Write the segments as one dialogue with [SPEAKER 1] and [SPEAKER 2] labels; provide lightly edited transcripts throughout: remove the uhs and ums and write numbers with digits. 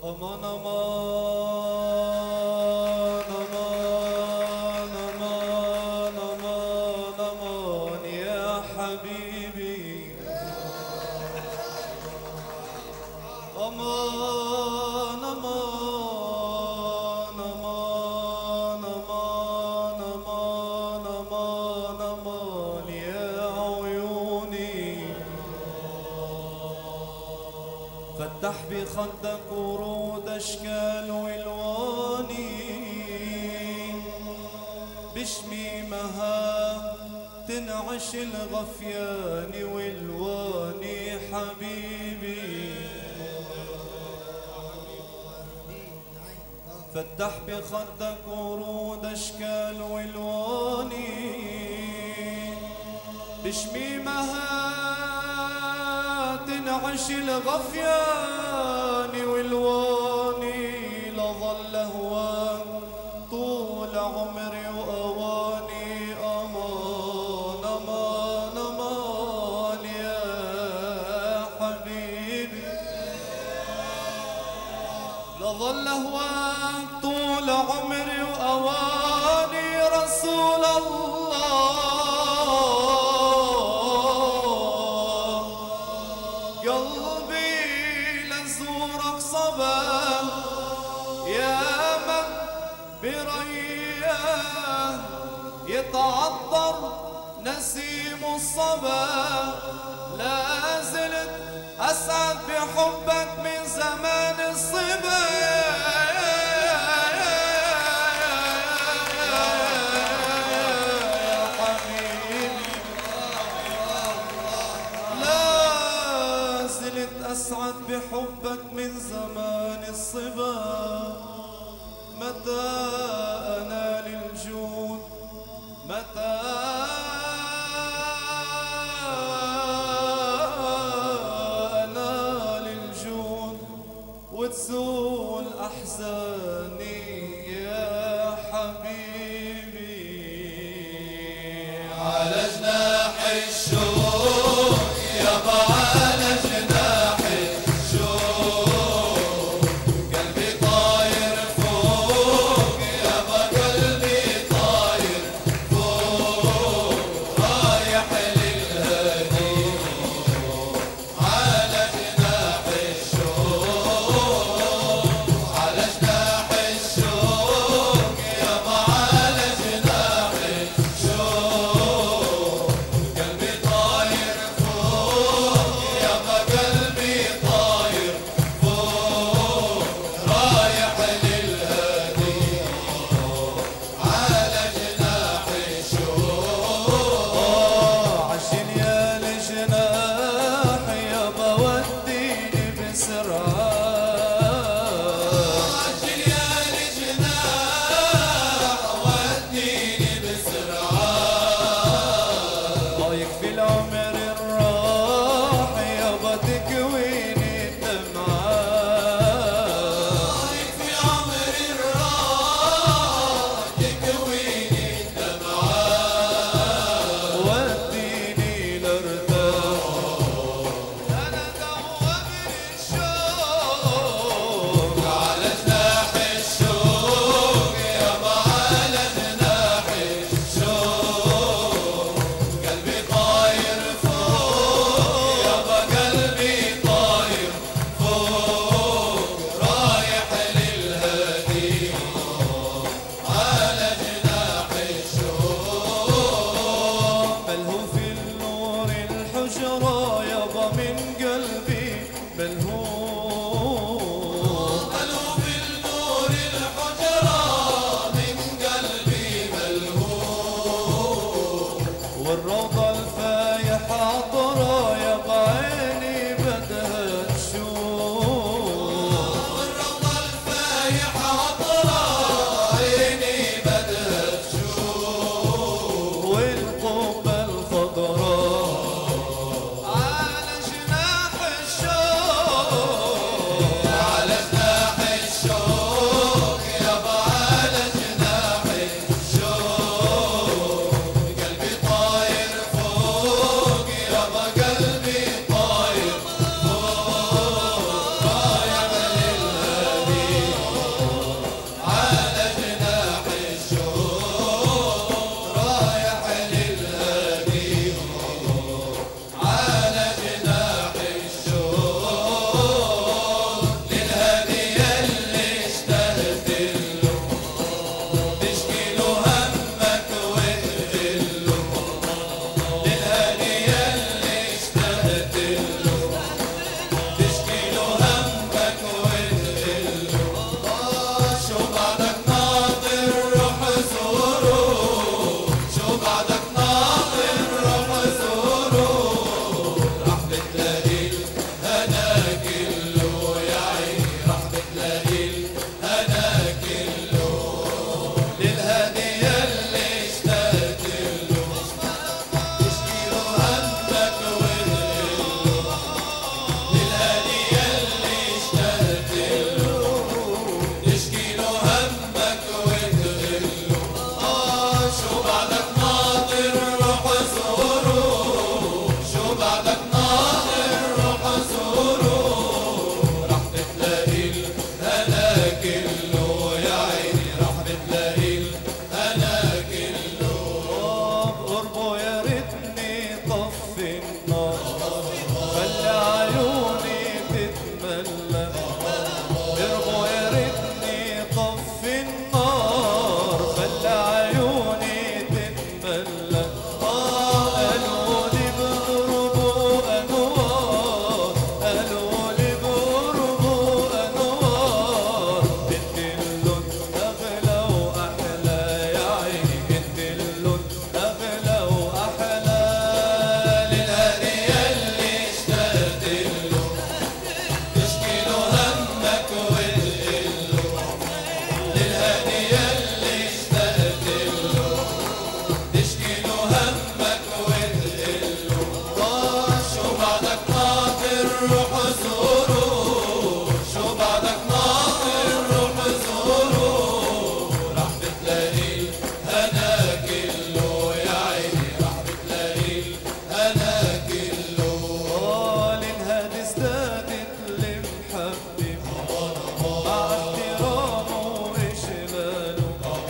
[SPEAKER 1] أمان أمان أمان أمان أمان أمان يا حبيبي، أمان أمان أمان أمان أمان أمان أمان يا عيوني. فتح بخدك ورود أشكال والواني، بشميمها تنعش الغفيان والواني حبيبي. فتح بخدك ورود أشكال والواني، بشميمها تنعش الغفيان والواني. لظل هواك طول عمري وأواني. أمان أمان أمان يا حبيبي، لظل هواك طول عمري وأواني. رسول الله قلبي لزورك صبا، يا من برياه يتعطر نسيم الصبا. لا زلت أسعد بحبك من زمان الصبا. أسعد بحبك من زمان الصبا. متى أنال الجود، متى أنال الجود وتزول أحزاني يا حبيبي.
[SPEAKER 2] على جناح الشوق يابا، على جناح الشوق قلبي طاير فوق، يابا قلبي طاير فوق، رايح للهدي. على جناح الشوق، على جناح الشوق يابا، على جناح الشوق قلبي طاير فوق، يابا قلبي طاير فوق، رايح للهدي. على جناح الشوق
[SPEAKER 1] عشان يا الجناح يابا وديني بسرعة.
[SPEAKER 2] عجل يا الجناح وديني بسرعة.
[SPEAKER 1] يكفي العمر الراح يابا تكويني الدمعة.
[SPEAKER 2] في عمر الراح تكويني الدمعة.
[SPEAKER 1] وديني لارتاح، أنا دوبني الشوق.
[SPEAKER 2] على جناح الشوق يابا، على جناح الشوق قلبي طاير فوق، يابا قلبي طاير فوق، رايح للهدي. على جناح الشوق
[SPEAKER 1] ملهوف النور الحجرة يابا من قلبي ملهوف.
[SPEAKER 2] ملهوف النور الحجرة من قلبي ملهوف.
[SPEAKER 1] والروضة الفايحة عطرة يابا عيني بدها تشوف.
[SPEAKER 2] والروضة الفايحة عطرة عيني بدها تشوف.
[SPEAKER 1] والقبة الخضراء على جناح الشوق.
[SPEAKER 2] على جناح الشوق يابا، على جناح الشوق قلبي طاير فوق، يابا قلبي
[SPEAKER 1] النار خلي عيوني تتملى ارموا يا ريتني طفي النار خلي عيوني تتملى قالوا لي بقربوا انوار قالوا لي بقربوا انوار انت اللون اغلى واحلى يا عيني انت اللون اغلى واحلى
[SPEAKER 2] للهادي يلي اشتقت له تشكي له همك وتقله للهادي يلي اشتقت له تشكي له همك وتقله شو بعدك ناطر روح زوره شو بعدك ناطر روح زوره راح بتلاقي الهنا كله يا عيني راح بتلاقي الهنا كله
[SPEAKER 1] للهادي ازدادت المحبة مع احترامه وإجلاله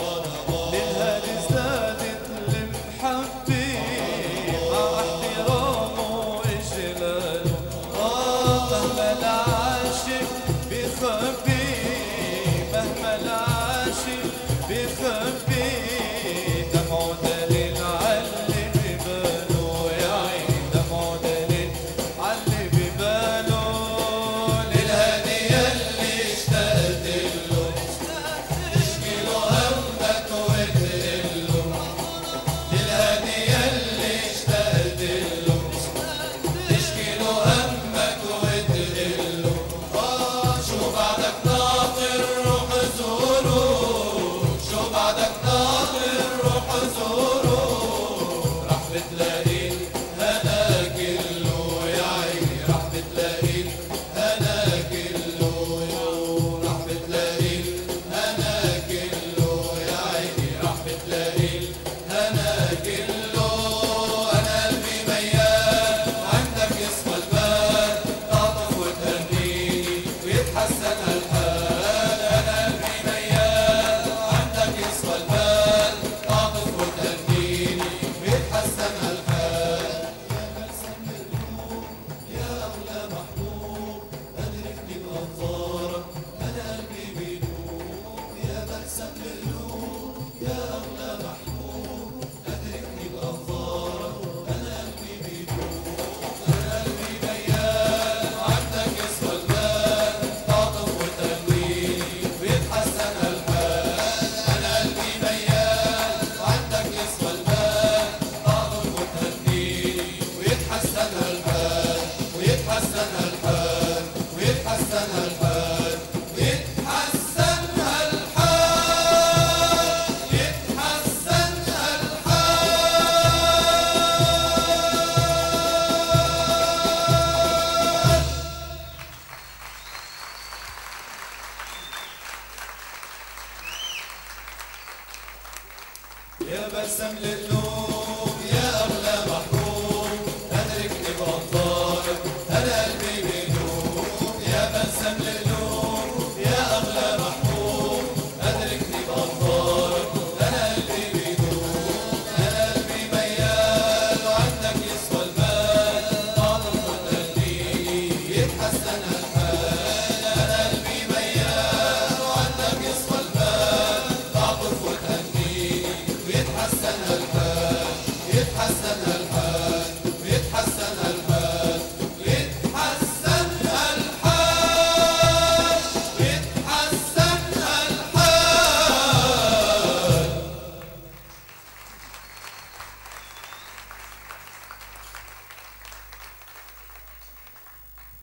[SPEAKER 1] للهادي ازدادت المحبة مع احترامه وإجلاله مهما العاشق بيخبي مهما العاشق بيخبي دمعه دليل عاللي بباله يا عيني دمعه دليل عاللي بباله
[SPEAKER 2] للهادي يلي اشتقت له تشكي له همك وتقله للهادي يلي اشتقت له تشكي له همك وتقله شو بعدك ناطر روح زوره شو بعدك ناطر روح زوره راح بتلاقي الهنا كله يا عيني راح بتلاقي الهنا كله راح بتلاقي الهنا كله يا عيني راح بتلاقي الهنا كله انا قلبي ميال عندك يصفى البال تعطف وتهنيني ويتحسن هالحال انا قلبي ميال عندك يصفى البال تعطف وتهنيني ويتحسن هالحال يا أغلى محبوب أدركني بأنظارك أنا قلبي بيدوب يا بلسم القلوب يا أغلى محبوب أدركني بأنظارك أنا قلبي بيدوب أنا قلبي ميال عندك يصفى البال تعطف وتهنيني ويتحسن هالحال أنا قلبي ميال عندك يصفى البال تعطف وتهنيني ويتحسن هالحال ويتحسن هالحال ويتحسن هالحال ويتحسن هالحال يتحسن هالحال
[SPEAKER 1] يا بلسم